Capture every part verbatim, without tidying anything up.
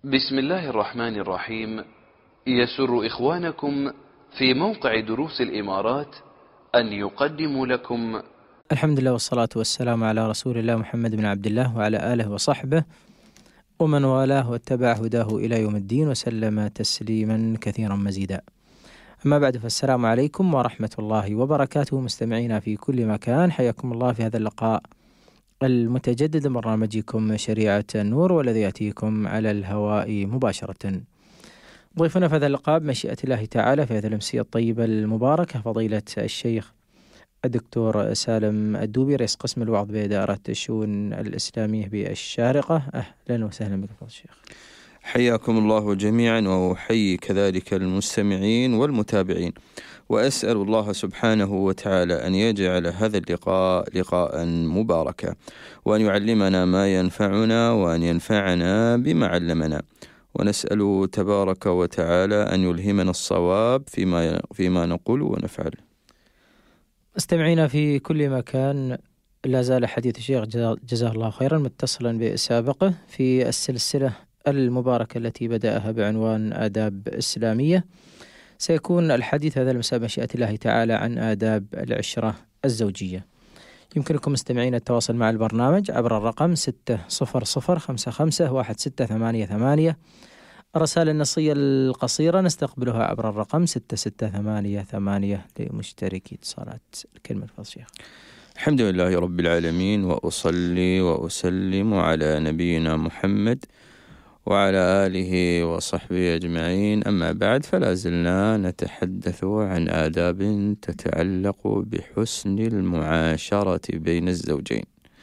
بسم الله الرحمن الرحيم. يسر إخوانكم في موقع دروس الإمارات أن يقدموا لكم الحمد لله والصلاة والسلام على رسول الله محمد بن عبد الله وعلى آله وصحبه ومن والاه واتبع هداه إلى يوم الدين وسلم تسليما كثيرا مزيدا. أما بعد، فالسلام عليكم ورحمة الله وبركاته مستمعينا في كل مكان، حياكم الله في هذا اللقاء المتجدد من برنامجكم شريعة النور، والذي يأتيكم على الهواء مباشرة. ضيفنا في هذا اللقاء بمشيئة الله تعالى في هذه الأمسية الطيبة المباركة فضيلة الشيخ الدكتور سالم الدوبي، رئيس قسم الوعظ بإدارة الشؤون الإسلامية بالشارقة. أهلا وسهلا بك فضيلة الشيخ. حياكم الله جميعا، وأحيي كذلك المستمعين والمتابعين، وأسأل الله سبحانه وتعالى أن يجعل هذا اللقاء لقاء مباركا، وأن يعلمنا ما ينفعنا، وأن ينفعنا بما علمنا، ونسأل تبارك وتعالى أن يلهمنا الصواب فيما فيما نقول ونفعل. استمعينا في كل مكان، لا زال حديث الشيخ جزاه الله خيرا متصلا بسابقه في السلسلة المباركة التي بدأها بعنوان آداب إسلامية. سيكون الحديث هذا المساء بمشيئة الله تعالى عن آداب العشرة الزوجية. يمكنكم مستمعين التواصل مع البرنامج عبر الرقم ستة صفر صفر خمسة خمسة واحد ستة ثمانية ثمانية. الرسائل النصية القصيرة نستقبلها عبر الرقم ستة ستة ثمانية ثمانية لمشتركي اتصالات. الكلمة الفضل شيخ. الحمد لله رب العالمين، وأصلي وأسلم على نبينا محمد وعلى آله وصحبه أجمعين. أما بعد، فلا زلنا نتحدث عن آداب تتعلق بحسن المعاشرة بين الزوجين،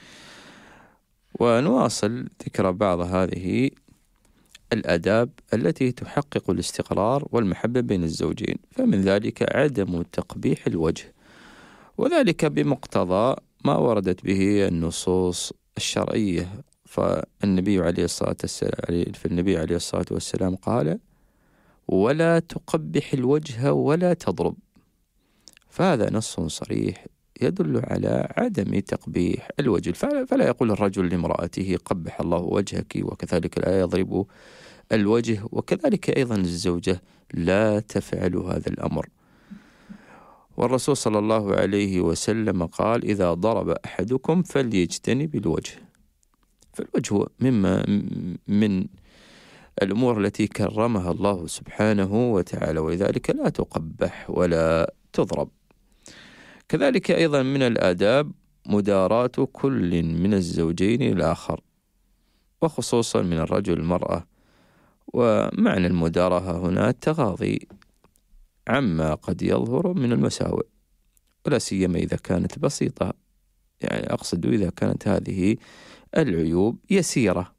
ونواصل ذكر بعض هذه الآداب التي تحقق الاستقرار والمحبة بين الزوجين. فمن ذلك عدم تقبيح الوجه، وذلك بمقتضى ما وردت به النصوص الشرعية. فالنبي عليه الصلاة والسلام فالنبي عليه الصلاة والسلام قال: ولا تقبح الوجه ولا تضرب. فهذا نص صريح يدل على عدم تقبيح الوجه. فلا يقول الرجل لامرأته: قبح الله وجهك، وكذلك لا يضرب الوجه، وكذلك أيضا الزوجة لا تفعل هذا الأمر. والرسول صلى الله عليه وسلم قال: إذا ضرب أحدكم فليجتنب الوجه. فالوجه مما من الأمور التي كرمها الله سبحانه وتعالى، ولذلك لا تقبح ولا تضرب. كذلك أيضا من الآداب مداراة كل من الزوجين الآخر، وخصوصا من الرجل المرأة. ومعنى المداراة هنا التغاضي عما قد يظهر من المساوئ، ولا سيما إذا كانت بسيطة، يعني أقصد إذا كانت هذه العيوب يسيرة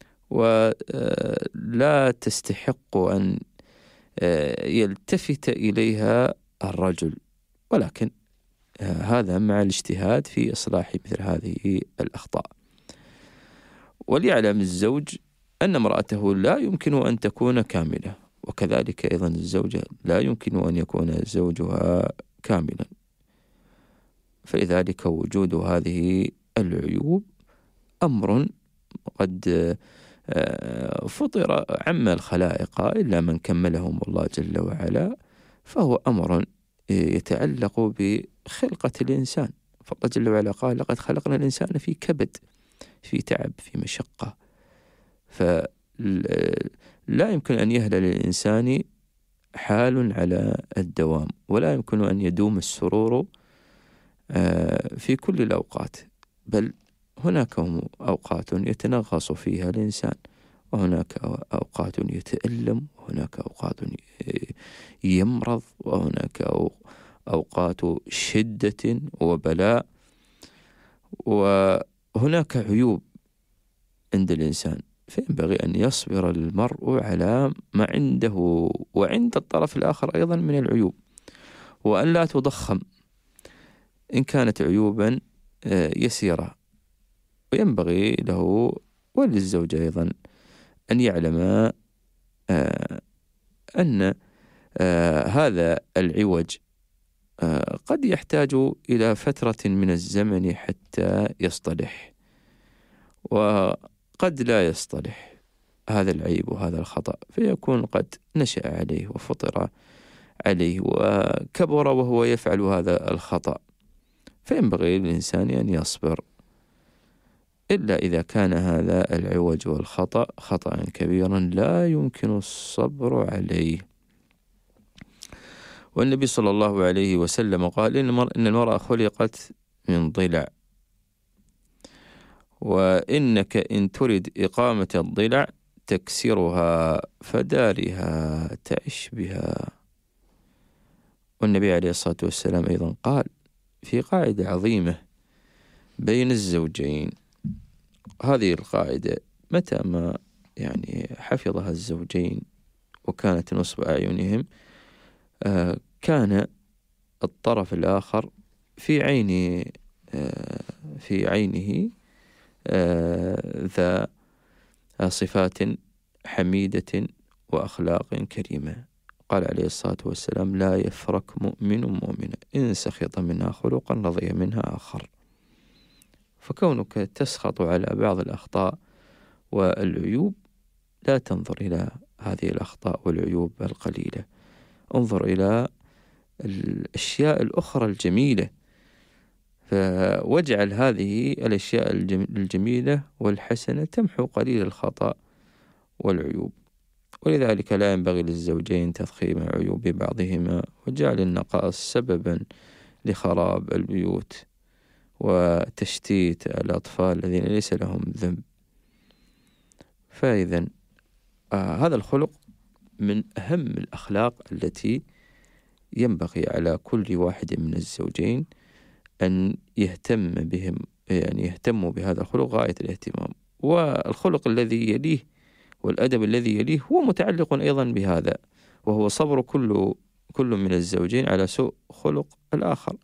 ولا تستحق أن يلتفت إليها الرجل، ولكن هذا مع الاجتهاد في إصلاح مثل هذه الأخطاء. وليعلم الزوج أن امرأته لا يمكن أن تكون كاملة، وكذلك أيضا الزوجة لا يمكن أن يكون زوجها كاملا. فلذلك وجود هذه العيوب أمر قد فطر عم الخلائق إلا من كملهم الله جل وعلا، فهو أمر يتعلق بخلقة الإنسان. فالله جل وعلا قال: لقد خلقنا الإنسان في كبد، في تعب، في مشقة. فلا يمكن أن يهلل الإنسان حال على الدوام، ولا يمكن أن يدوم السرور في كل الأوقات، بل هناك أوقات يتنغص فيها الإنسان، وهناك أوقات يتألم، وهناك أوقات يمرض، وهناك أوقات شدة وبلاء، وهناك عيوب عند الإنسان. فينبغي أن يصبر المرء على ما عنده وعند الطرف الآخر أيضا من العيوب، وأن لا تضخم إن كانت عيوبا يسيرة. وينبغي له وللزوجة أيضا أن يعلم أن هذا العوج قد يحتاج إلى فترة من الزمن حتى يصطلح، وقد لا يصطلح. هذا العيب وهذا الخطأ، فيكون قد نشأ عليه وفطر عليه وكبر وهو يفعل هذا الخطأ، فينبغي للإنسان أن يصبر، إلا إذا كان هذا العوج والخطأ خطأ كبيرا لا يمكن الصبر عليه. والنبي صلى الله عليه وسلم قال إن المرأة خلقت من ضلع، وإنك إن ترد إقامة الضلع تكسرها فدارها تعش بها. والنبي عليه الصلاة والسلام أيضا قال في قاعدة عظيمة بين الزوجين، هذه القاعدة متى ما يعني حفظها الزوجين وكانت نصب أعينهم آه كان الطرف الآخر في عين آه في عينه آه ذا صفات حميدة وأخلاق كريمة. قال عليه الصلاة والسلام لا يفرك مؤمن مؤمنة إن سخط منها خلقا رضي منها آخر. فكونك تسخط على بعض الأخطاء والعيوب لا تنظر إلى هذه الأخطاء والعيوب القليلة، انظر إلى الأشياء الأخرى الجميلة، واجعل هذه الأشياء الجميلة والحسنة تمحو قليل الخطأ والعيوب. ولذلك لا ينبغي للزوجين تضخيم عيوب بعضهما وجعل النقائص سببا لخراب البيوت وتشتيت الأطفال الذين ليس لهم ذنب. فإذا آه هذا الخلق من أهم الأخلاق التي ينبغي على كل واحد من الزوجين أن يهتم بهم، يعني يهتموا بهذا الخلق غاية الاهتمام. والخلق الذي يليه والأدب الذي يليه هو متعلق أيضا بهذا، وهو صبر كل كل من الزوجين على سوء خلق الآخر.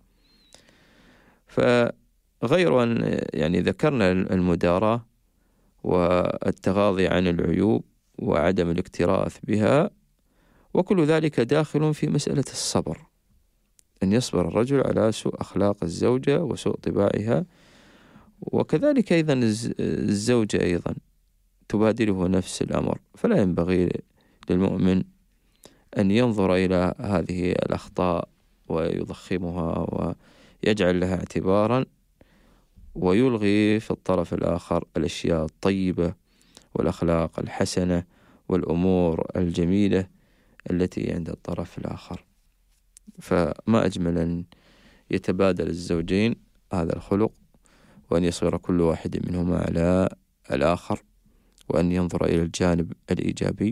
فغير أن يعني ذكرنا المداراة والتغاضي عن العيوب وعدم الاكتراث بها، وكل ذلك داخل في مسألة الصبر، أن يصبر الرجل على سوء أخلاق الزوجة وسوء طباعها. وكذلك أيضا الزوجة أيضا تبادله نفس الأمر، فلا ينبغي للمؤمن أن ينظر إلى هذه الأخطاء ويضخمها ويجعل لها اعتبارا، ويلغي في الطرف الآخر الأشياء الطيبة والأخلاق الحسنة والأمور الجميلة التي عند الطرف الآخر. فما أجمل أن يتبادل الزوجين هذا الخلق، وأن يصغر كل واحد منهما على الآخر، وأن ينظر إلى الجانب الإيجابي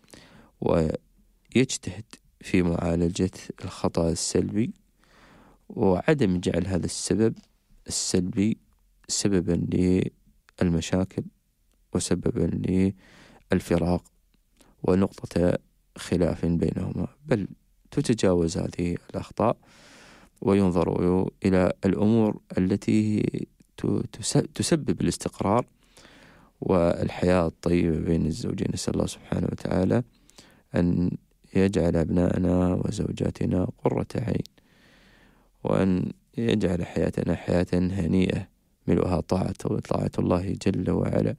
ويجتهد في معالجة الخطأ السلبي، وعدم جعل هذا السبب السلبي سببا للمشاكل وسببا للفراق ونقطة خلاف بينهما، بل تتجاوز هذه الأخطاء وينظر إلى الأمور التي تسبب الاستقرار والحياة الطيبة بين الزوجين. نسأل الله سبحانه وتعالى أن يجعل أبناءنا وزوجاتنا قرة عين، وأن يجعل حياتنا حياة هنيئة ملؤها طاعة طاعة الله جل وعلا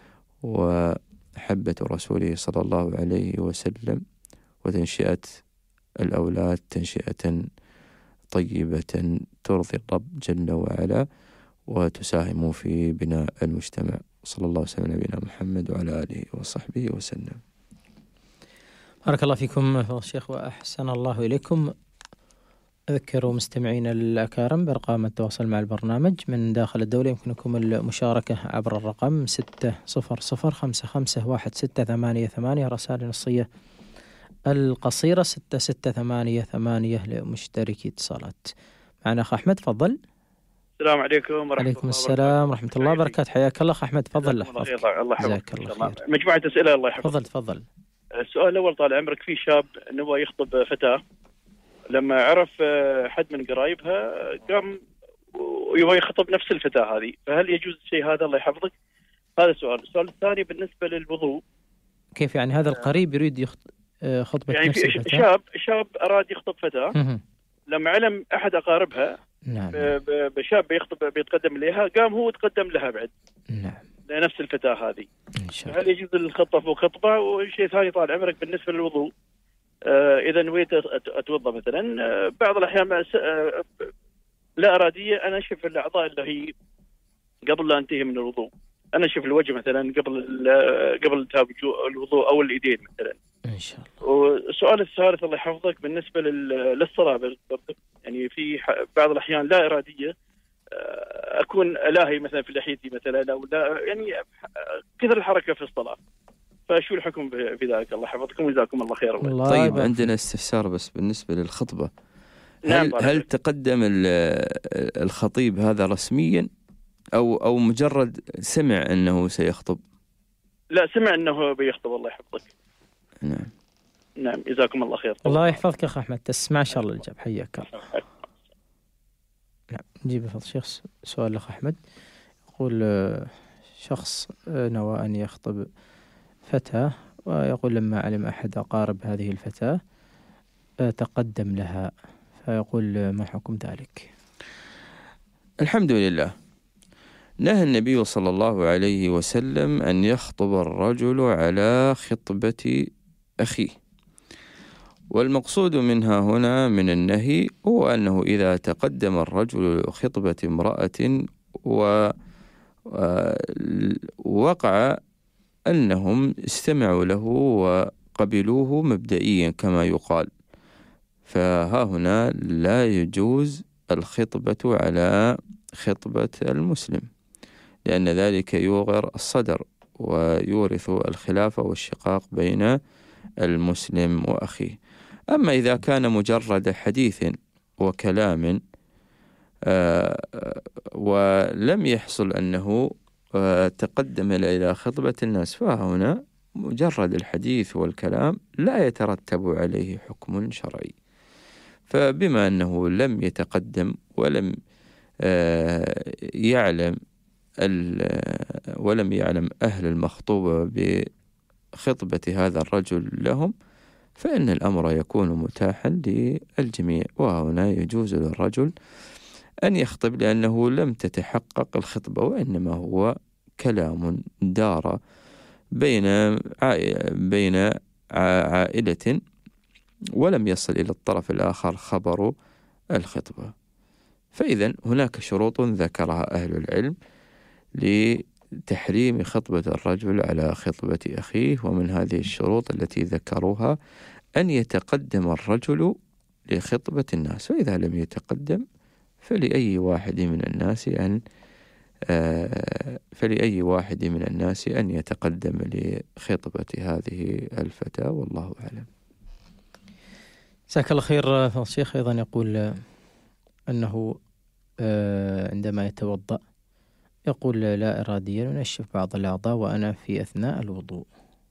وحبة رسوله صلى الله عليه وسلم، وتنشئة الأولاد تنشئة طيبة ترضي الرب جل وعلا وتساهم في بناء المجتمع. صلى الله وسلم على نبينا محمد وعلى آله وصحبه وسلم. بارك الله فيكم فضيلة الشيخ وأحسن الله إليكم. أذكروا مستمعين الأكارم بأرقام التواصل مع البرنامج من داخل الدولة، يمكنكم المشاركة عبر الرقم ستة صفر صفر خمسة خمسة واحد ستة ثمانية ثمانية، رسائل نصية القصيرة ستة ستة ثمانية ثمانية لمشتركي اتصالات. معنا أخ أحمد، تفضل. السلام عليكم ورحمة عليكم الله السلام ورحمة الله وبركاته. حياك الله أخ أحمد، تفضل. الله يحفظك. جزاك الله خير. مجموعة أسئلة الله يحفظك. تفضل تفضل. السؤال الأول، طال عمرك، في شاب نبغى يخطب فتاة، لما عرف حد من قرايبها قام ويبغى يخطب نفس الفتاة هذه، فهل يجوز الشيء هذا؟ الله يحفظك. هذا السؤال. السؤال الثاني بالنسبة للوضوء، كيف يعني هذا القريب يريد يخطب خطبة يعني نفس الفتاة؟ شاب شاب أراد يخطب فتاة، لما علم أحد أقاربها نعم بشاب بيخطب بيتقدم إليها، قام هو تقدم لها بعد. نعم. نفس الفتاة هذه. إن شاء الله. هل يجوز الخطبة فوق خطبة؟ وشيء ثاني طال عمرك بالنسبة للوضوء، آه إذا نويت أتوضأ مثلا، آه بعض الأحيان آه لا إرادية أنا أشوف الأعضاء اللي هي قبل لا أنتهي من الوضوء، أنا أشوف الوجه مثلا قبل قبل الوضوء أو الإيدين مثلا. إن شاء الله. والسؤال الثالث الله يحفظك بالنسبة للصلاة برضه، يعني في بعض الأحيان لا إرادية أكون لاهي مثلا في لحيتي مثلا، أو لا يعني كثر الحركة في الصلاة، فشو الحكم في ذلك؟ الله يحفظكم وجزاكم الله خير. طيب عندنا استفسار بس بالنسبة للخطبة، هل, نعم هل تقدم الخطيب هذا رسميا أو أو مجرد سمع أنه سيخطب؟ لا، سمع أنه بيخطب. الله يحفظك. نعم نعم جزاكم الله خير. الله يحفظك أخ أحمد، تسمع إن شاء الله الإجابة، حياك الله. نعم نجيب فضل الشيخ سؤال الأخ أحمد. يقول شخص نوى أن يخطب فتاة، ويقول لما علم أحد أقارب هذه الفتاة تقدم لها، فيقول ما حكم ذلك؟ الحمد لله، نهى النبي صلى الله عليه وسلم أن يخطب الرجل على خطبة أخيه، والمقصود منها هنا من النهي هو أنه إذا تقدم الرجل لخطبة امرأة ووقع أنهم استمعوا له وقبلوه مبدئيا كما يقال، فها هنا لا يجوز الخطبة على خطبة المسلم، لأن ذلك يوغر الصدر ويورث الخلاف والشقاق بين المسلم وأخيه. أما إذا كان مجرد حديث وكلام ولم يحصل أنه تقدم إلى خطبة الناس، فهنا مجرد الحديث والكلام لا يترتب عليه حكم شرعي. فبما أنه لم يتقدم ولم يعلم ولم يعلم أهل المخطوبة بخطبة هذا الرجل لهم، فإن الأمر يكون متاحا للجميع، وهنا يجوز للرجل أن يخطب لأنه لم تتحقق الخطبة، وإنما هو كلام دار بين بين عائلة ولم يصل إلى الطرف الآخر خبر الخطبة. فإذا هناك شروط ذكرها أهل العلم لتحريم خطبة الرجل على خطبة أخيه، ومن هذه الشروط التي ذكروها أن يتقدم الرجل لخطبة الناس، وإذا لم يتقدم فلأي واحد من الناس أن فلأي واحد من الناس أن يتقدم لخطبة هذه الفتاة، والله أعلم. جزاك الله خير. فضل الشيخ أيضا يقول أنه عندما يتوضأ يقول لا إراديا ينشف بعض الأعضاء وأنا في أثناء الوضوء.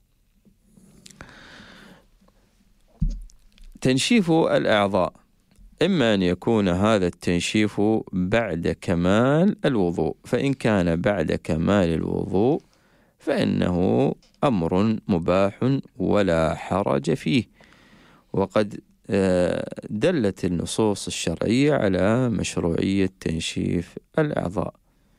تنشيف الأعضاء إما أن يكون هذا التنشيف بعد كمال الوضوء، فإن كان بعد كمال الوضوء فإنه أمر مباح ولا حرج فيه، وقد دلت النصوص الشرعية على مشروعية تنشيف الأعضاء.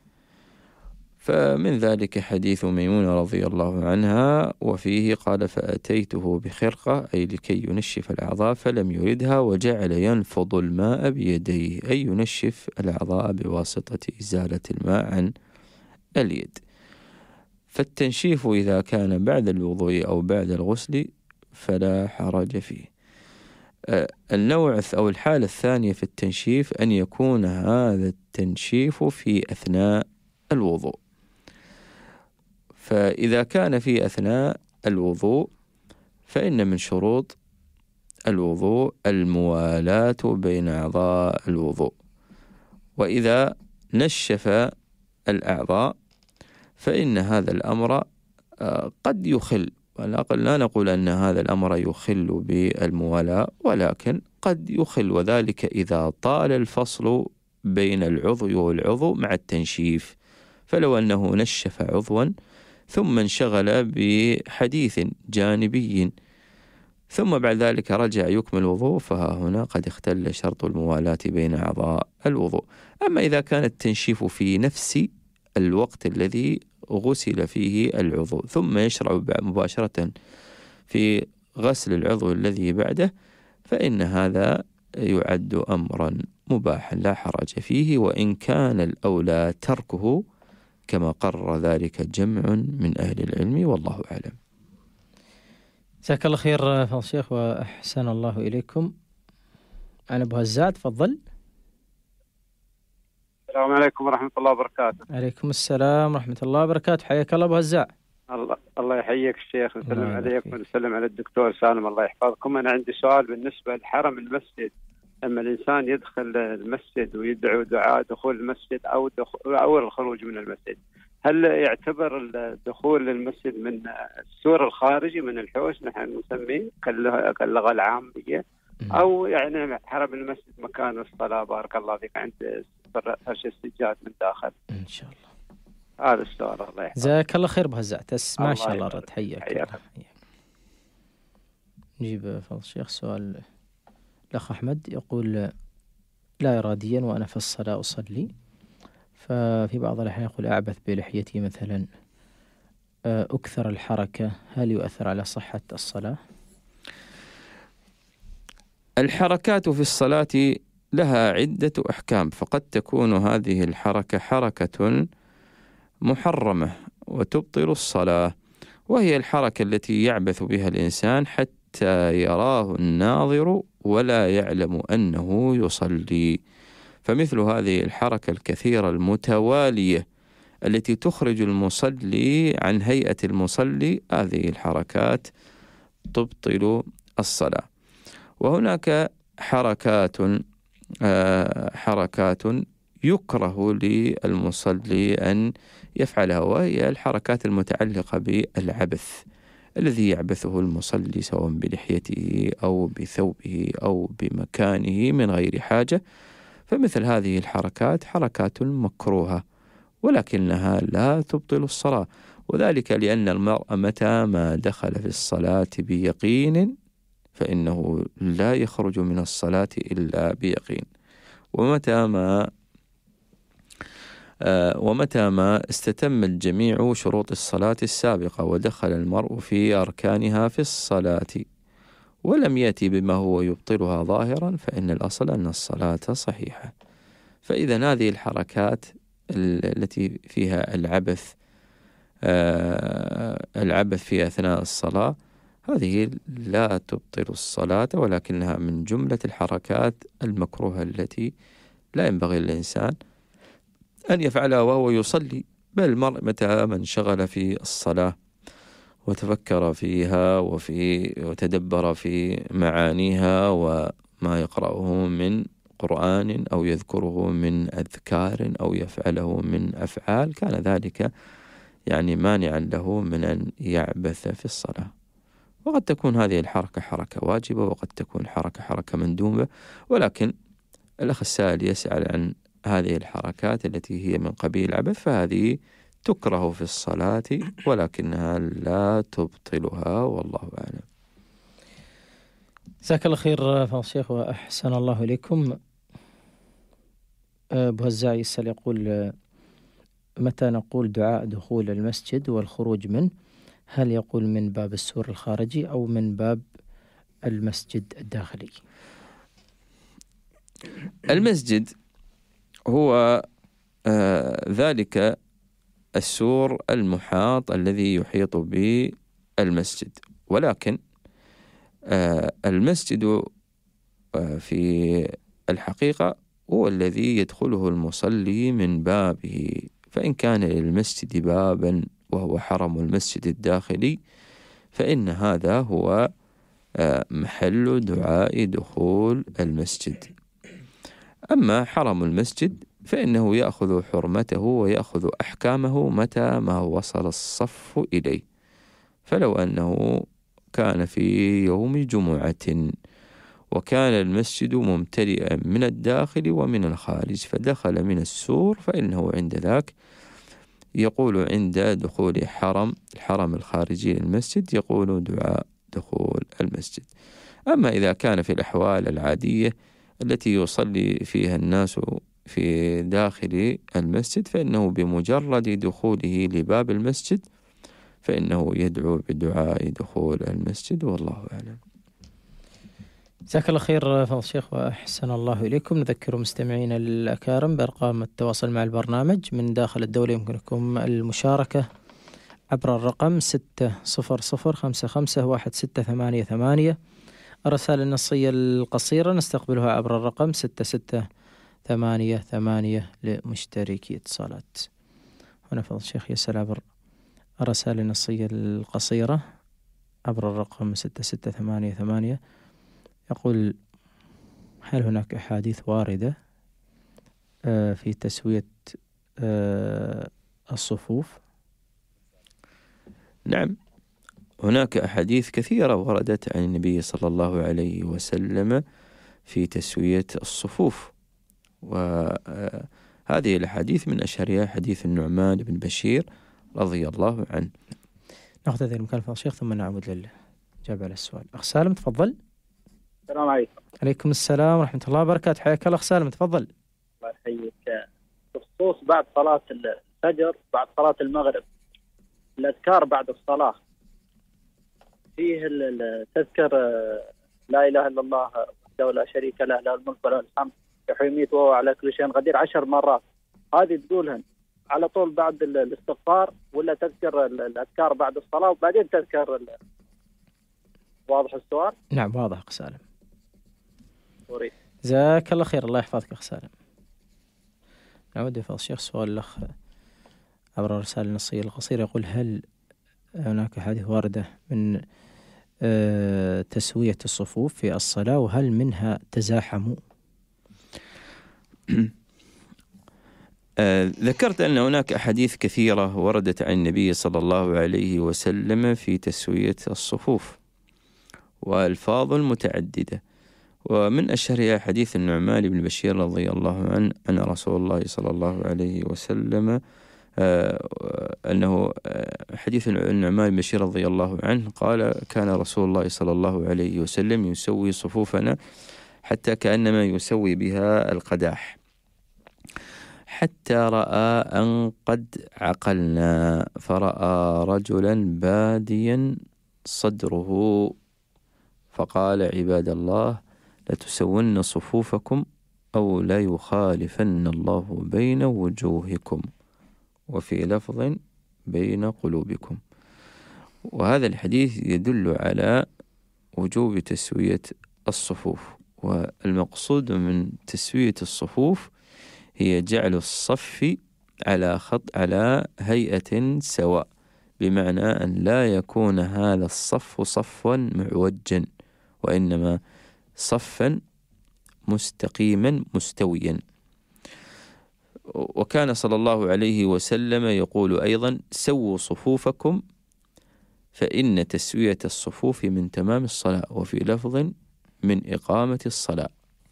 فمن ذلك حديث ميمونة رضي الله عنها، وفيه قال فأتيته بخرقة أي لكي ينشف الأعضاء فلم يردها وجعل ينفض الماء بيديه، أي ينشف الأعضاء بواسطة إزالة الماء عن اليد. فالتنشيف إذا كان بعد الوضوء أو بعد الغسل فلا حرج فيه. النوع أو الحالة الثانية في التنشيف أن يكون هذا التنشيف في أثناء الوضوء، فإذا كان في أثناء الوضوء فإن من شروط الوضوء الموالاة بين أعضاء الوضوء، وإذا نشف الأعضاء فإن هذا الأمر قد يخل، لا نقول أن هذا الأمر يخل بالموالاة، ولكن قد يخل، وذلك إذا طال الفصل بين العضو والعضو مع التنشيف. فلو أنه نشف عضوا ثم انشغل بحديث جانبي ثم بعد ذلك رجع يكمل الوضوء، فهنا قد اختل شرط الموالاة بين أعضاء الوضوء. أما إذا كان التنشيف في نفس الوقت الذي غسل فيه العضو، ثم يشرع مباشرة في غسل العضو الذي بعده، فإن هذا يعد أمرا مباحا لا حرج فيه، وإن كان الأولى تركه كما قرر ذلك جمع من أهل العلم، والله أعلم. جزاك الله خير فضل الشيخ وأحسن الله إليكم. أنا أبو هزاع، تفضل. السلام عليكم ورحمة الله وبركاته. عليكم السلام ورحمة الله وبركاته، حياك الله أبو هزاع. الله الله يحييك الشيخ، ونسلم عليكم ونسلم على الدكتور سالم، الله يحفظكم. أنا عندي سؤال بالنسبة لحرم المسجد. لما الإنسان يدخل المسجد ويدعو دعاء دخول المسجد أو دخول أو الخروج من المسجد، هل يعتبر الدخول للمسجد من السور الخارجي من الحوش نحن نسميه كاللغة العامية، أو يعني حرم المسجد مكان الصلاة بارك الله فيك عند فرش السجاد من داخل؟ إن شاء الله. هذا السؤال، الله يحفظك. جزاك الله خير بهزع، تسمع إن شاء الله رد. حياك. نجيب فضل الشيخ. سؤال الأخ أحمد يقول: لا إراديا وأنا في الصلاة أصلي، ففي بعض الأحيان يقول أعبث بلحيتي مثلا، أكثر الحركة، هل يؤثر على صحة الصلاة؟ الحركات في الصلاة لها عدة أحكام، فقد تكون هذه الحركة حركة محرمة وتبطل الصلاة، وهي الحركة التي يعبث بها الإنسان حتى يراه الناظر ولا يعلم أنه يصلي. فمثل هذه الحركة الكثيرة المتوالية التي تخرج المصلي عن هيئة المصلي، هذه الحركات تبطل الصلاة. وهناك حركات آه حركات يكره للمصلي أن يفعلها، وهي الحركات المتعلقة بالعبث الذي يعبثه المصلي سواء بلحيته أو بثوبه أو بمكانه من غير حاجة. فمثل هذه الحركات حركات مكروهة، ولكنها لا تبطل الصلاة، وذلك لأن المرء متى ما دخل في الصلاة بيقين فإنه لا يخرج من الصلاة إلا بيقين، ومتى ما آه ومتى ما استتمت جميع شروط الصلاة السابقة ودخل المرء في أركانها في الصلاة ولم يأتي بما هو يبطلها ظاهرا، فإن الأصل أن الصلاة صحيحة. فإذا هذه الحركات التي فيها العبث آه العبث في أثناء الصلاة، هذه لا تبطل الصلاة، ولكنها من جملة الحركات المكروهة التي لا ينبغي للإنسان أن يفعلها وهو يصلي. بل المرء متى من شغل في الصلاة وتفكر فيها وفي وتدبر في معانيها وما يقرأه من قرآن أو يذكره من أذكار أو يفعله من أفعال، كان ذلك يعني مانعا له من أن يعبث في الصلاة. وقد تكون هذه الحركة حركة واجبة، وقد تكون حركة حركة مندوبة، ولكن الأخ السائل يسأل عن هذه الحركات التي هي من قبيل العبث، فهذه تكره في الصلاة ولكنها لا تبطلها، والله أعلم. جزاك الله خير فضل الشيخ وأحسن الله إليكم. أبو هزاع يسأل يقول: متى نقول دعاء دخول المسجد والخروج منه؟ هل يقول من باب السور الخارجي أو من باب المسجد الداخلي؟ المسجد هو آه ذلك السور المحاط الذي يحيط بالمسجد، ولكن آه المسجد آه في الحقيقة هو الذي يدخله المصلي من بابه. فإن كان للمسجد بابا وهو حرم المسجد الداخلي، فإن هذا هو آه محل دعاء دخول المسجد. أما حرم المسجد فإنه يأخذ حرمته ويأخذ أحكامه متى ما وصل الصف إليه. فلو أنه كان في يوم جمعة وكان المسجد ممتلئا من الداخل ومن الخارج فدخل من السور، فإنه عند ذاك يقول عند دخول حرم الحرم الخارجي للمسجد يقول دعاء دخول المسجد. أما إذا كان في الأحوال العادية التي يصلي فيها الناس في داخل المسجد، فإنه بمجرد دخوله لباب المسجد فإنه يدعو بدعاء دخول المسجد، والله أعلم. جزاك الله خير فضل الشيخ وأحسن الله إليكم. نذكر مستمعين الأكارم بأرقام التواصل مع البرنامج من داخل الدولة. يمكنكم المشاركة عبر الرقم ستة صفر صفر خمسة خمسة واحد ستة ثمانية ثمانية. الرسائل النصية القصيرة نستقبلها عبر الرقم ستة ستة ثمانية ثمانية لمشتركي اتصالات. هنا فضل الشيخ يسأل عبر الرسائل النصية القصيرة عبر الرقم ستة ستة ثمانية ثمانية. يقول: هل هناك أحاديث واردة في تسوية الصفوف؟ نعم، هناك أحاديث كثيرة وردت عن النبي صلى الله عليه وسلم في تسوية الصفوف، وهذه الأحاديث من أشهرها حديث النعمان بن بشير رضي الله عنه. نأخذ هذه المكالمة الشيخ ثم نعود للإجابة على السؤال. أخ سالم تفضل. السلام عليكم. عليكم السلام ورحمة الله وبركاته. حياك الله أخ سالم، تفضل. الله يحييك. بخصوص بعد صلاة الفجر بعد صلاة المغرب الأذكار بعد الصلاة فيه تذكر لا إله إلا الله وحده لا شريك له له الملك وله الحمد يحيي ويميت وهو على كل شيء قدير عشر مرات. هذه تقولهن على طول بعد الاستغفار ولا تذكر الأذكار بعد الصلاة وبعدين تذكر ال... واضح السؤال؟ نعم واضح أخ سالم. وريد. جزاك الله خير، الله يحفظك أخ سالم. نعود يا فضل الشيخ سؤال الأخ عبر الرسالة النصية القصيرة. يقول: هل هناك حديث واردة من أه تسوية الصفوف في الصلاة، وهل منها تزاحموا؟ آه ذكرت أن هناك أحاديث كثيرة وردت عن النبي صلى الله عليه وسلم في تسوية الصفوف وألفاظ متعددة، ومن أشهرها حديث النعمان بن بشير رضي الله عنه أن رسول الله صلى الله عليه وسلم آه أنه آه حديث النعمان بن بشير رضي الله عنه قال: كان رسول الله صلى الله عليه وسلم يسوي صفوفنا حتى كأنما يسوي بها القداح، حتى رأى أن قد عقلنا، فرأى رجلا باديا صدره فقال: عباد الله لتسون صفوفكم أو لا يخالفن الله بين وجوهكم، وفي لفظ بين قلوبكم. وهذا الحديث يدل على وجوب تسوية الصفوف، والمقصود من تسوية الصفوف هي جعل الصف على خط على هيئة سواء، بمعنى أن لا يكون هذا الصف صفا معوجا، وإنما صفا مستقيما مستويا. وكان صلى الله عليه وسلم يقول أيضا: سووا صفوفكم فإن تسوية الصفوف من تمام الصلاة، وفي لفظ من إقامة الصلاة.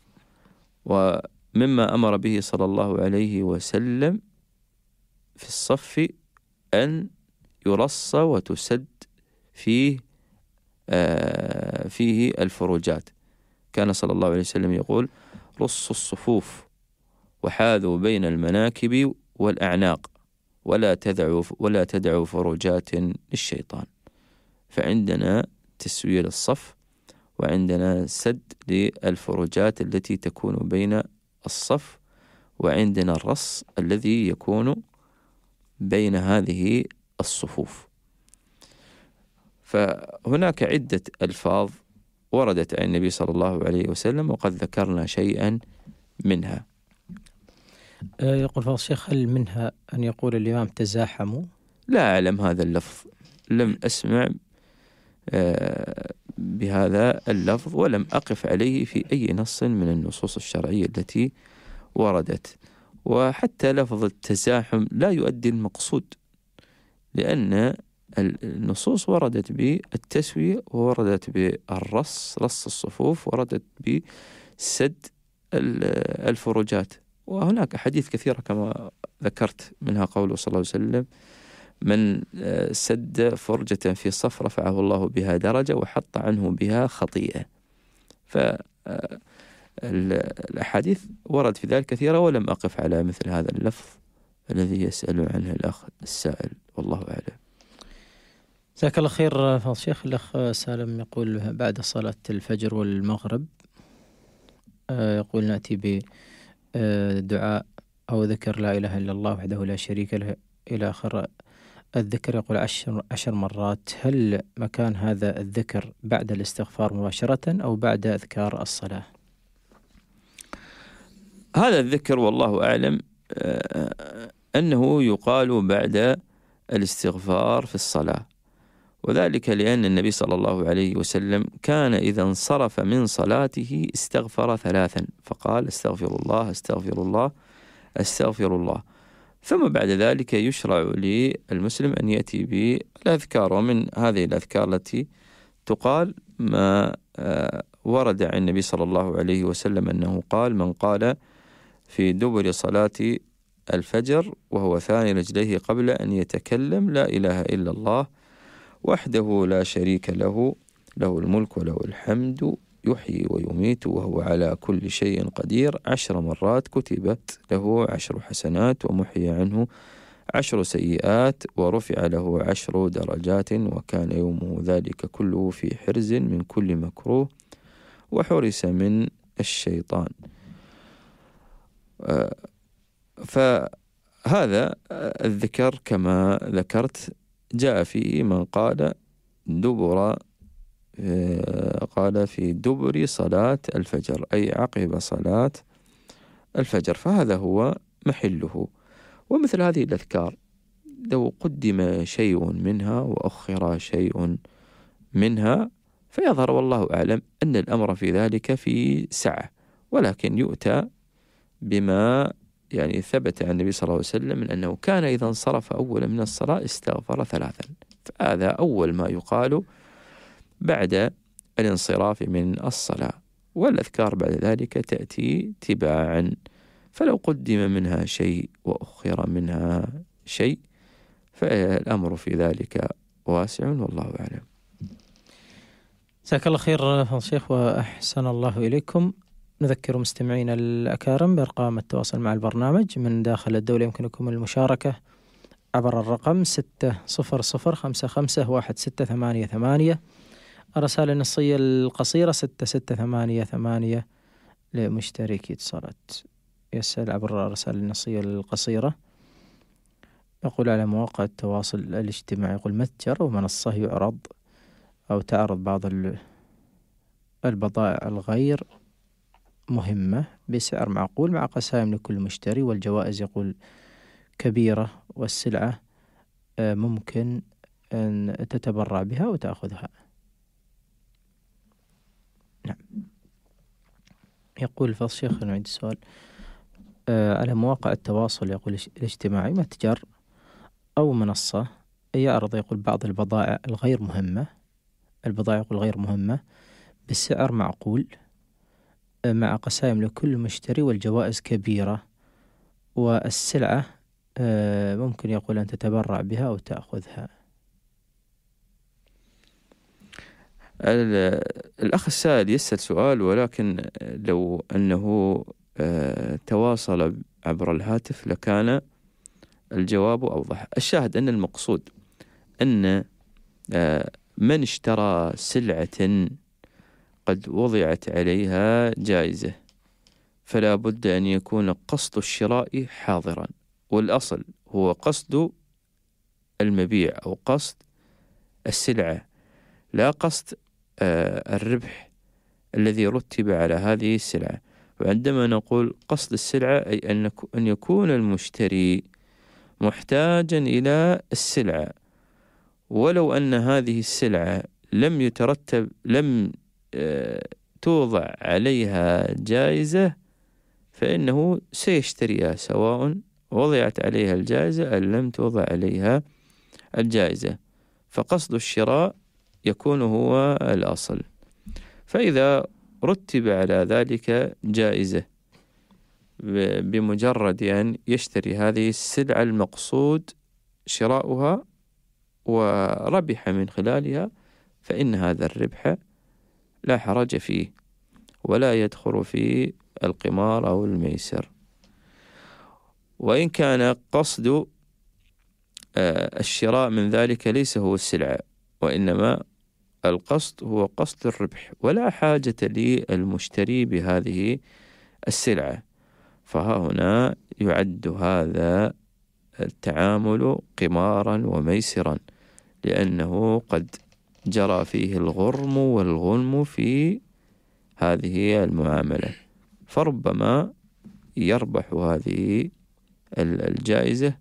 ومما أمر به صلى الله عليه وسلم في الصف أن يرص وتسد فيه آه فيه الفروجات. كان صلى الله عليه وسلم يقول: رصوا الصفوف وحاذوا بين المناكب والأعناق ولا تدعوا ولا تدعوا فروجات للشيطان. فعندنا تسوية الصف، وعندنا سد للفروجات التي تكون بين الصف، وعندنا الرص الذي يكون بين هذه الصفوف. فهناك عدة ألفاظ وردت عن النبي صلى الله عليه وسلم، وقد ذكرنا شيئا منها. يقول فضل الشيخ: هل منها أن يقول الإمام تزاحموا؟ لا أعلم هذا اللفظ، لم أسمع بهذا اللفظ ولم أقف عليه في أي نص من النصوص الشرعية التي وردت. وحتى لفظ التزاحم لا يؤدي المقصود، لأن النصوص وردت بالتسوية ووردت بالرص رص الصفوف، وردت بسد الفروجات. وهناك حديث كثيرة كما ذكرت، منها قوله صلى الله عليه وسلم: من سد فرجة في صف رفعه الله بها درجة وحط عنه بها خطيئة. الأحاديث ورد في ذلك كثيرة، ولم أقف على مثل هذا اللفظ الذي يسأل عنه الأخ السائل، والله أعلم. جزاك الله خير فضل الشيخ. الأخ سالم يقول بعد صلاة الفجر والمغرب يقول نأتي بدعاء أو ذكر لا إله إلا الله وحده لا شريك له إلى آخر الذكر، يقول عشر, عشر مرات. هل مكان هذا الذكر بعد الاستغفار مباشرة أو بعد أذكار الصلاة؟ هذا الذكر والله أعلم أنه يقال بعد الاستغفار في الصلاة، وذلك لأن النبي صلى الله عليه وسلم كان إذا انصرف من صلاته استغفر ثلاثا، فقال استغفر الله استغفر الله استغفر الله. ثم بعد ذلك يشرع للمسلم أن يأتي بالأذكار، ومن هذه الأذكار التي تقال ما ورد عن النبي صلى الله عليه وسلم أنه قال: من قال في دبر صلاة الفجر وهو ثاني رجليه قبل أن يتكلم لا إله إلا الله وحده لا شريك له له الملك وله الحمد يحيي ويميت وهو على كل شيء قدير عشر مرات كتبت له عشر حسنات ومحي عنه عشر سيئات ورفع له عشر درجات وكان يومه ذلك كله في حرز من كل مكروه وحرس من الشيطان. فهذا الذكر كما ذكرت جاء فيه من قال دبر قال في دبر صلاة الفجر أي عقب صلاة الفجر، فهذا هو محله. ومثل هذه الأذكار لو قدم شيء منها وأخر شيء منها فيظهر والله أعلم أن الأمر في ذلك في سعة، ولكن يؤتى بما يعني ثبت عن النبي صلى الله عليه وسلم من أنه كان إذا انصرف أول من الصلاة استغفر ثلاثا، فهذا أول ما يقال بعد الانصراف من الصلاة، والأذكار بعد ذلك تأتي تباعا، فلو قدم منها شيء وأخر منها شيء فالأمر في ذلك واسع والله أعلم. جزاك الله خير فضل الشيخ وأحسن الله إليكم. نذكر مستمعين الأكارم بأرقام التواصل مع البرنامج من داخل الدولة، يمكنكم المشاركة عبر الرقم ستة صفر صفر خمسة خمسة واحد ستة ثمانية ثمانية، الرسالة النصية القصيرة ستة ستة ثمانية ثمانية لمشتركي اتصالات. يسأل عبر الرسالة النصية القصيرة، يقول على مواقع التواصل الاجتماعي يقول متجر ومنصة يعرض أو تعرض بعض البضائع الغير مهمة بسعر معقول مع قسائم لكل مشتري، والجوائز يقول كبيرة، والسلعة ممكن أن تتبرع بها وتأخذها. نعم. يقول فضل الشيخ أنا عندي سؤال على مواقع التواصل يقول الاجتماعي متجر أو منصة يعرض يقول بعض البضائع الغير مهمة، البضائع يقول غير مهمة بسعر معقول مع قسائم لكل مشتري والجوائز كبيرة، والسلعة ممكن يقول أن تتبرع بها أو تأخذها. الأخ السائل يسأل سؤال، ولكن لو أنه تواصل عبر الهاتف لكان الجواب أوضح. الشاهد أن المقصود أن من اشترى سلعة قد وضعت عليها جائزة فلا بد أن يكون قصد الشراء حاضرا، والأصل هو قصد المبيع أو قصد السلعة لا قصد الربح الذي رتب على هذه السلعة. وعندما نقول قصد السلعة أي أن يكون المشتري محتاجا إلى السلعة، ولو أن هذه السلعة لم يترتب لم توضع عليها جائزة فإنه سيشتريها سواء وضعت عليها الجائزة أو لم توضع عليها الجائزة، فقصد الشراء يكون هو الأصل. فإذا رتب على ذلك جائزة بمجرد أن يشتري هذه السلعة المقصود شراؤها وربح من خلالها فإن هذا الربح لا حرج فيه، ولا يدخل في القمار أو الميسر. وإن كان قصد الشراء من ذلك ليس هو السلعة، وإنما القصد هو قصد الربح، ولا حاجة للمشتري بهذه السلعة، فها هنا يعد هذا التعامل قمارا وميسرا، لأنه قد جرى فيه الغرم والغنم في هذه المعاملة، فربما يربح هذه الجائزة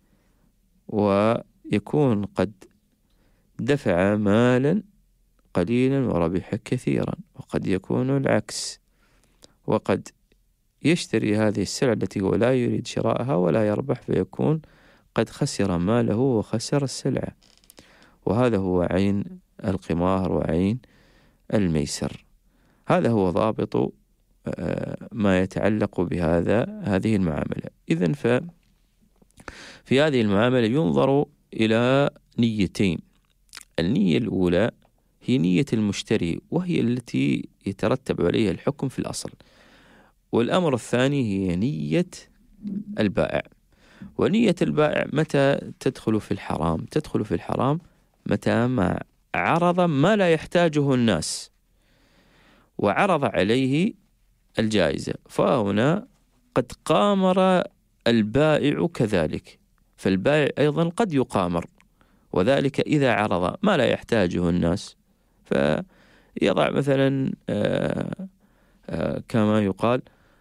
ويكون قد دفع مالا قليلا وربح كثيرا، وقد يكون العكس، وقد يشتري هذه السلعة التي هو لا يريد شراءها ولا يربح، فيكون قد خسر ماله وخسر السلعة. وهذا هو عين القمار وعين الميسر. هذا هو ضابط ما يتعلق بهذا هذه المعاملة. إذن ففي هذه المعاملة ينظر إلى نيتين. النية الأولى هي نية المشتري، وهي التي يترتب عليها الحكم في الأصل. والأمر الثاني هي نية البائع. ونية البائع متى تدخل في الحرام؟ تدخل في الحرام متى ما عرض ما لا يحتاجه الناس وعرض عليه الجائزة، فهنا قد قامر البائع كذلك، فالبائع أيضا قد يقامر، وذلك إذا عرض ما لا يحتاجه الناس، فيضع مثلا آآ آآ كما يقال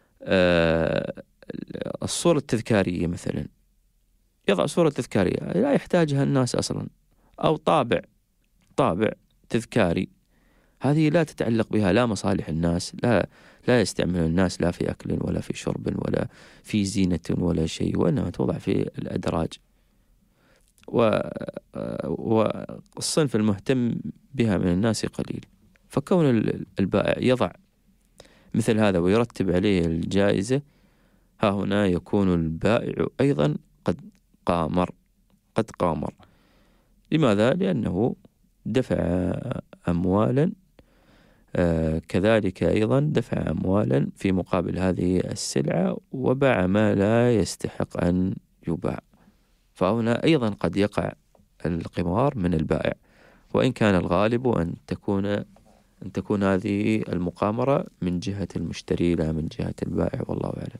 الصورة التذكارية، مثلا يضع صورة تذكارية لا يحتاجها الناس أصلا، أو طابع طابع تذكاري، هذه لا تتعلق بها لا مصالح الناس، لا لا يستعمل الناس لا في أكل ولا في شرب ولا في زينة ولا شيء، وإنما توضع في الأدراج. والصنف المهتم بها من الناس قليل، فكون البائع يضع مثل هذا ويرتب عليه الجائزة، ها هنا يكون البائع أيضا قد قامر قد قامر لماذا؟ لأنه دفع أموالا، آه كذلك أيضا دفع أموالا في مقابل هذه السلعة، وباع ما لا يستحق أن يباع، فهنا أيضا قد يقع القمار من البائع، وإن كان الغالب أن تكون أن تكون هذه المقامرة من جهة المشتري لا من جهة البائع، والله أعلم.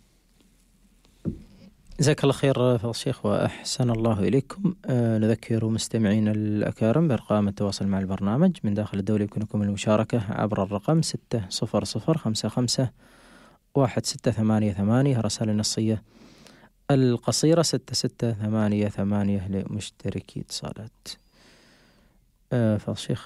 جزاك الله خير فضيلة الشيخ وأحسن الله إليكم. أه نذكر مستمعين الأكارم بأرقام التواصل مع البرنامج من داخل الدولة. يمكنكم المشاركة عبر الرقم ستة صفر صفر خمسة خمسة واحد ستة ثمانية ثمانية، رسائل النصية القصيرة ستة ستة ثمانية ثمانية لمشتركي اتصالات. أه فضيلة الشيخ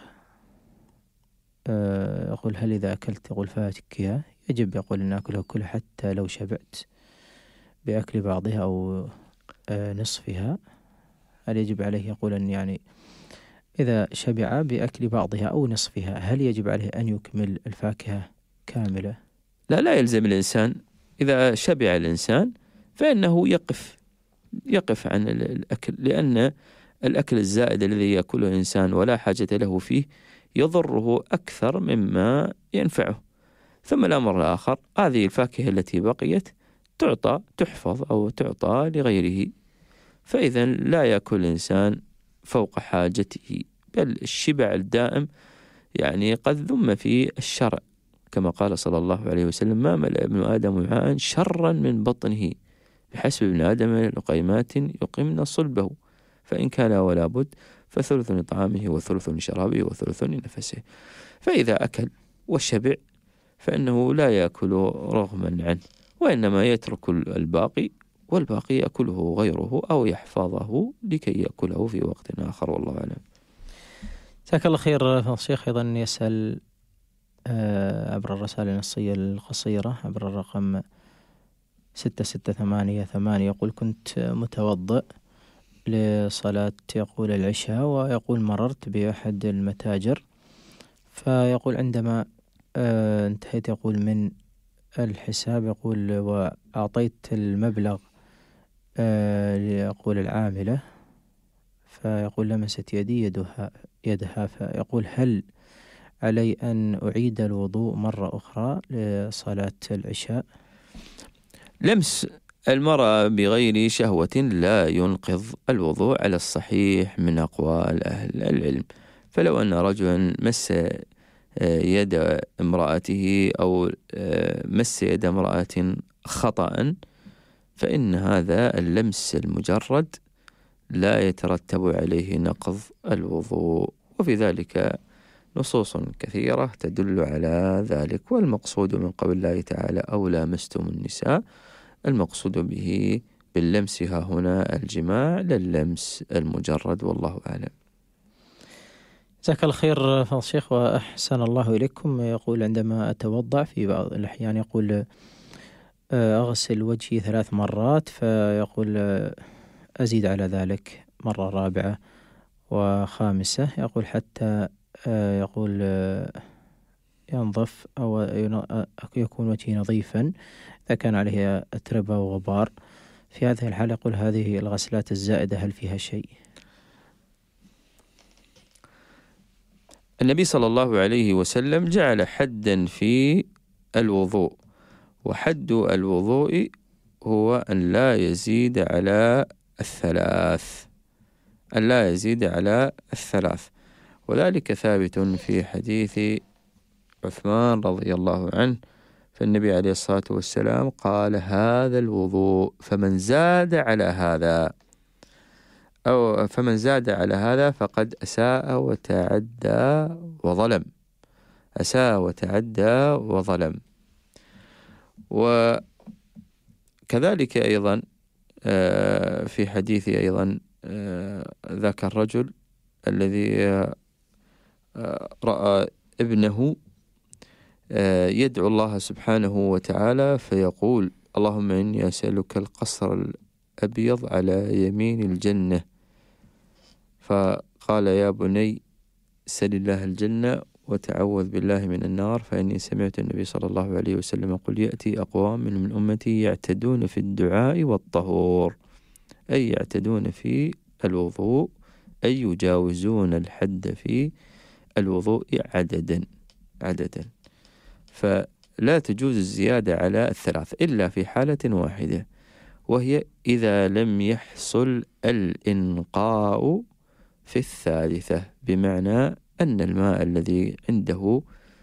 أه يقول هل إذا أكلت غلفاتك يجب يقول أن أكلها كلها حتى لو شبعت بأكل بعضها أو نصفها؟ هل يجب عليه يقول أن يعني إذا شبع بأكل بعضها أو نصفها هل يجب عليه أن يكمل الفاكهة كاملة؟ لا لا يلزم الإنسان، إذا شبع الإنسان فإنه يقف يقف عن الأكل، لأن الأكل الزائد الذي يأكله الإنسان ولا حاجة له فيه يضره أكثر مما ينفعه. ثم الأمر الآخر، هذه الفاكهة التي بقيت تعطى تحفظ أو تعطى لغيره، فإذا لا يأكل الإنسان فوق حاجته، بل الشبع الدائم يعني قد ذم في الشرع، كما قال صلى الله عليه وسلم ما ملأ ابن آدم وعاء شرا من بطنه بحسب ابن آدم لقيمات يقمن صلبه، فإن كان ولا بد فثلث لطعامه وثلث لشرابه وثلث لنفسه. فإذا أكل وشبع فإنه لا يأكل رغما عنه، وإنما يترك الباقي، والباقي يأكله غيره أو يحفظه لكي يأكله في وقت آخر، والله أعلم. جزاك الله خير فضيلة الشيخ. أيضا يسأل عبر الرسائل النصية القصيرة عبر الرقم ستة ستة ثمانية ثمانية، يقول كنت متوضئ لصلاة يقول العشاء، ويقول مررت بأحد المتاجر، فيقول عندما انتهيت يقول من الحساب يقول وأعطيت المبلغ ليقول العاملة، فيقول لمست يدي يدها يدها فيقول هل علي أن أعيد الوضوء مرة أخرى لصلاة العشاء؟ لمس المرأة بغير شهوة لا ينقض الوضوء على الصحيح من أقوال أهل العلم. فلو أن رجلا مس يد امرأته أو مس يد امرأة خطأ، فإن هذا اللمس المجرد لا يترتب عليه نقض الوضوء، وفي ذلك نصوص كثيرة تدل على ذلك. والمقصود من قول الله تعالى أو لامستم النساء، المقصود به باللمس ها هنا الجماع لا اللمس المجرد، والله أعلم. جزاك الله خير فضل الشيخ وأحسن الله إليكم. يقول عندما أتوضأ في بعض الأحيان يقول أغسل وجهي ثلاث مرات، فيقول أزيد على ذلك مرة رابعة وخامسة، يقول حتى يقول ينظف أو يكون وجهي نظيفا إذا كان عليه أتربة وغبار. في هذه الحالة يقول هذه الغسلات الزائدة هل فيها شيء؟ النبي صلى الله عليه وسلم جعل حدا في الوضوء، وحد الوضوء هو أن لا يزيد على الثلاث أن لا يزيد على الثلاث وذلك ثابت في حديث عثمان رضي الله عنه. فالنبي عليه الصلاة والسلام قال هذا الوضوء، فمن زاد على هذا أو فمن زاد على هذا فقد أساء وتعدى وظلم أساء وتعدى وظلم. وكذلك أيضا في حديث أيضا ذاك الرجل الذي رأى ابنه يدعو الله سبحانه وتعالى فيقول اللهم إني أسألك القصر الأبيض على يمين الجنة، فقال يا بني سل الله الجنة وتعوذ بالله من النار، فإني سمعت النبي صلى الله عليه وسلم يقول يأتي أقوام من أمتي يعتدون في الدعاء والطهور، أي يعتدون في الوضوء، أي يجاوزون الحد في الوضوء عددا عددا فلا تجوز الزيادة على الثلاث إلا في حالة واحدة، وهي إذا لم يحصل الإنقاء في الثالثة، بمعنى أن الماء الذي عنده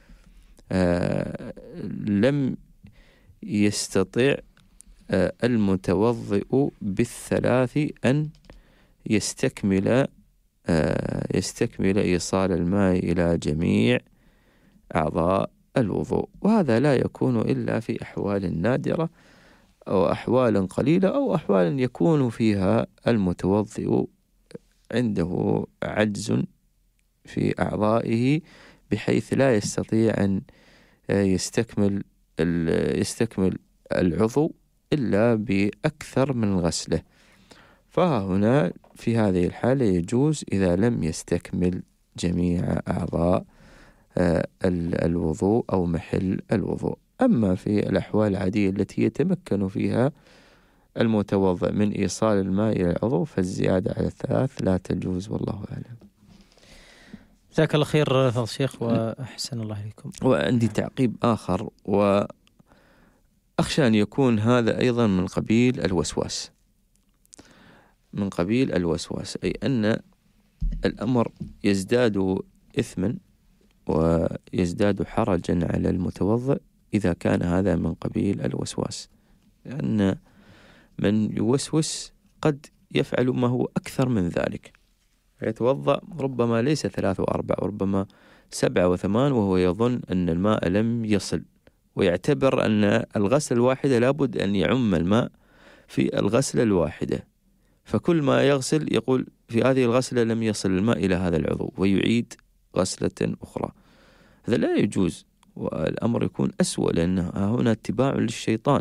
آه لم يستطيع آه المتوضئ بالثلاث أن يستكمل آه يستكمل إيصال الماء إلى جميع أعضاء الوضوء، وهذا لا يكون إلا في أحوال نادرة أو أحوال قليلة أو أحوال يكون فيها المتوضئ عنده عجز في أعضائه بحيث لا يستطيع أن يستكمل يستكمل العضو إلا بأكثر من غسلة، فهنا في هذه الحالة يجوز إذا لم يستكمل جميع أعضاء الوضوء أو محل الوضوء. أما في الأحوال العادية التي يتمكن فيها المتوضئ من إيصال الماء إلى العضو فالزيادة على الثلاث لا تجوز، والله أعلم. جزاك الله خير فضل الشيخ وأحسن الله إليكم. وعندي تعقيب آخر، وأخشى أن يكون هذا أيضا من قبيل الوسواس من قبيل الوسواس أي أن الأمر يزداد إثما ويزداد حرجا على المتوضئ إذا كان هذا من قبيل الوسواس، لأن من يوسوس قد يفعل ما هو أكثر من ذلك، فيتوضأ ربما ليس ثلاث وأربع وربما سبعة وثمان وهو يظن أن الماء لم يصل، ويعتبر أن الغسلة الواحدة لابد أن يعم الماء في الغسلة الواحدة، فكل ما يغسل يقول في هذه الغسلة لم يصل الماء إلى هذا العضو ويعيد غسلة أخرى. هذا لا يجوز، والأمر يكون أسوأ، لأن هنا اتباع للشيطان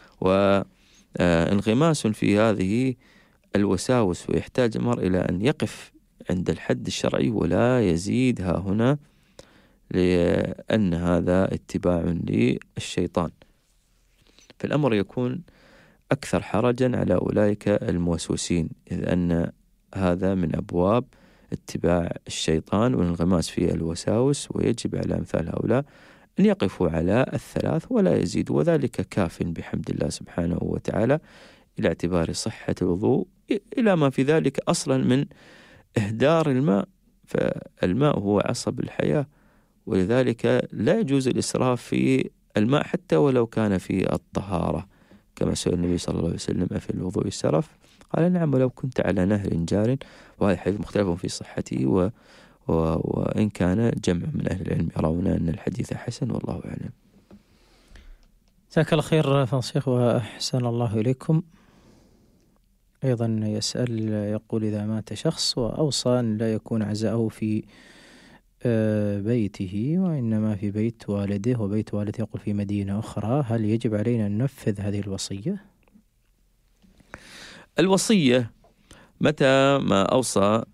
وانغماس في هذه الوساوس، ويحتاج المرء إلى أن يقف عند الحد الشرعي ولا يزيد ها هنا، لأن هذا اتباع للشيطان. فالأمر يكون أكثر حرجا على أولئك الموسوسين، إذ أن هذا من أبواب اتباع الشيطان والانغماس في الوساوس، ويجب على أمثال هؤلاء أن يقفوا على الثلاث ولا يزيد، وذلك كاف بحمد الله سبحانه وتعالى، إلى اعتبار صحة الوضوء إلى ما في ذلك أصلا من إهدار الماء، فالماء هو عصب الحياة، ولذلك لا يجوز الإسراف في الماء حتى ولو كان في الطهارة، كما سئل النبي صلى الله عليه وسلم في الوضوء السرف، قال نعم ولو كنت على نهر جار، وهذا الحديث مختلف في صحته، و و وإن كان جمع من أهل العلم يرون أن الحديث حسن، والله أعلم. جزاك الله خير فضيلة الشيخ وأحسن الله إليكم. أيضا يسأل يقول: إذا مات شخص وأوصى أن لا يكون عزاءه في بيته وإنما في بيت والده، وبيت والده يقول في مدينة أخرى، هل يجب علينا أن ننفذ هذه الوصية؟ الوصية متى ما أوصى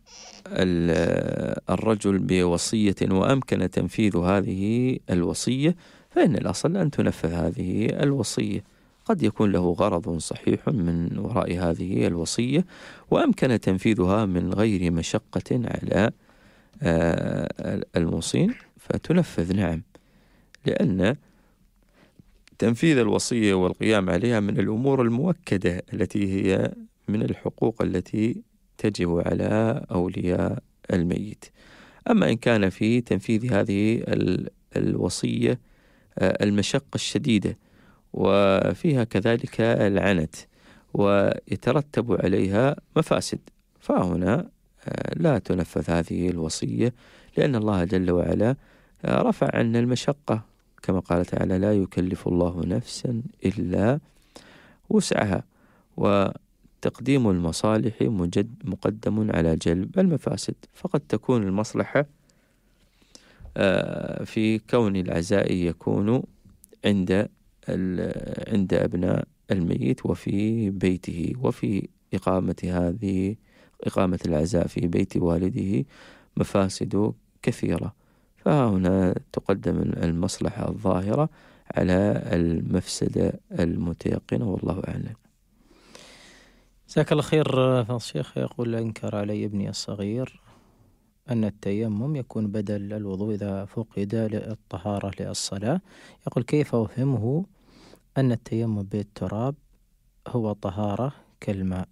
الرجل بوصية وأمكن تنفيذ هذه الوصية فإن الأصل أن تنفذ هذه الوصية. قد يكون له غرض صحيح من وراء هذه الوصية وأمكن تنفيذها من غير مشقة على الموصين فتنفذ، نعم، لأن تنفيذ الوصية والقيام عليها من الأمور المؤكدة التي هي من الحقوق التي تجب على أولياء الميت. أما إن كان في تنفيذ هذه الوصية المشقة الشديدة وفيها كذلك العنت ويترتب عليها مفاسد، فهنا لا تنفذ هذه الوصية، لأن الله جل وعلا رفع عنا المشقة، كما قال تعالى: لا يكلف الله نفسا إلا وسعها، وتقديم المصالح مجد مقدم على جلب المفاسد، فقد تكون المصلحة في كون العزاء يكون عند عند أبناء الميت وفي بيته، وفي إقامة هذه إقامة العزاء في بيت والده مفاسد كثيرة، فهنا تقدم المصلحة الظاهرة على المفسدة المتيقنة، والله أعلم. جزاك الله خير فضيلة الشيخ. يقول: أنكر علي ابني الصغير أن التيمم يكون بدل الوضوء إذا فقد الطهارة للصلاة. يقول: كيف أفهمه أن التيمم بالتراب هو طهارة كالماء؟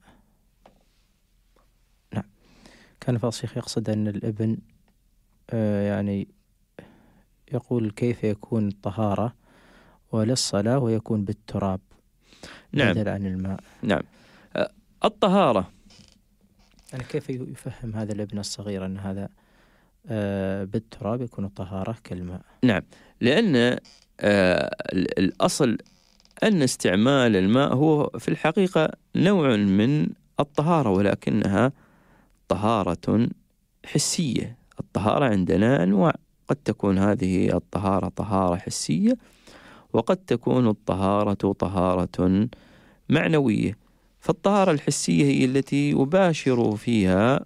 نعم، كان فضيلة الشيخ يقصد أن الابن آه يعني يقول كيف يكون الطهارة وللصلاة ويكون بالتراب نعم. بدل عن الماء. نعم، الطهارة يعني كيف يفهم هذا الابن الصغير أن هذا آه بالتراب يكون الطهارة كالماء؟ نعم، لأن آه الأصل أن استعمال الماء هو في الحقيقة نوع من الطهارة، ولكنها طهارة حسية. الطهارة عندنا أنواع، قد تكون هذه الطهارة طهارة حسية، وقد تكون الطهارة طهارة معنوية. فالطهارة الحسية هي التي يباشر فيها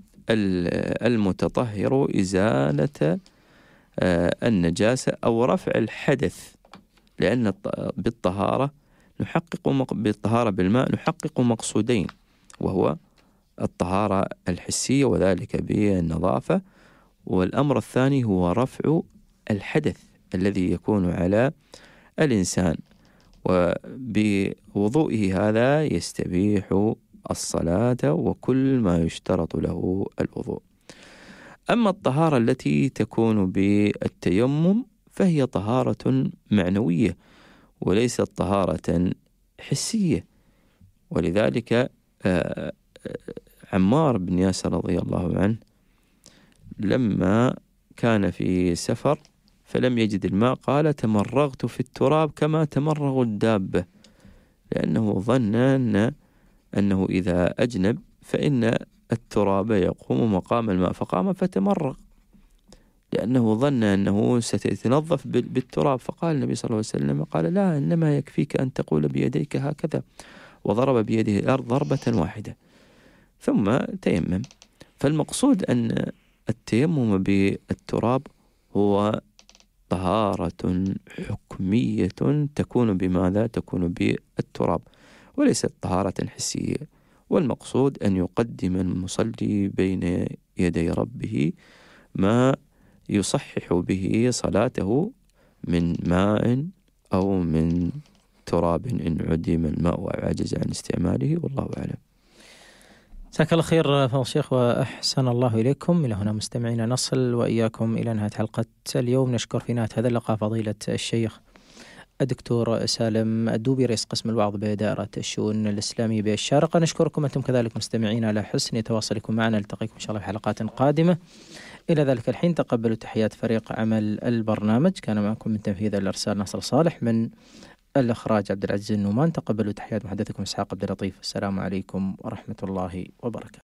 المتطهر إزالة النجاسة أو رفع الحدث، لأن بالطهارة نحقق بالطهارة بالماء نحقق مقصودين، وهو الطهارة الحسية وذلك بالنظافة، والأمر الثاني هو رفع الحدث الذي يكون على الإنسان، وبوضوئه هذا يستبيح الصلاة وكل ما يشترط له الوضوء. أما الطهارة التي تكون بالتيمم فهي طهارة معنوية وليست طهارة حسية، ولذلك عمار بن ياسر رضي الله عنه لما كان في سفر فلم يجد الماء قال: تمرغت في التراب كما تمرغ الدابة، لأنه ظن أن أنه إذا أجنب فإن التراب يقوم مقام الماء، فقام فتمرغ لأنه ظن أنه سيتنظف بالتراب. فقال النبي صلى الله عليه وسلم قال: لا، إنما يكفيك أن تقول بيديك هكذا، وضرب بيده الأرض ضربة واحدة ثم تيمم. فالمقصود أن التيمم بالتراب هو طهارة حكمية تكون بماذا؟ تكون بالتراب وليست طهارة حسية. والمقصود أن يقدم المصلي بين يدي ربه ما يصحح به صلاته من ماء أو من تراب إن عدم الماء وعجز عن استعماله، والله أعلم. جزاك الله خير فضل الشيخ وأحسن الله إليكم. إلى هنا مستمعينا نصل وإياكم إلى نهاية حلقة اليوم. نشكر في نهاية هذا اللقاء فضيلة الشيخ الدكتور سالم الدوبي رئيس قسم الوعظ بدائرة الشؤون الإسلامية بالشارقة. نشكركم أنتم كذلك مستمعين على حسن تواصلكم معنا. نلتقيكم إن شاء الله في حلقات قادمة. إلى ذلك الحين تقبلوا تحيات فريق عمل البرنامج. كان معكم من تنفيذ الإرسال ناصر صالح، من الإخراج عبد العزيز النومان. تقبلوا تحيات محدثكم إسحاق عبد اللطيف. السلام عليكم ورحمة الله وبركاته.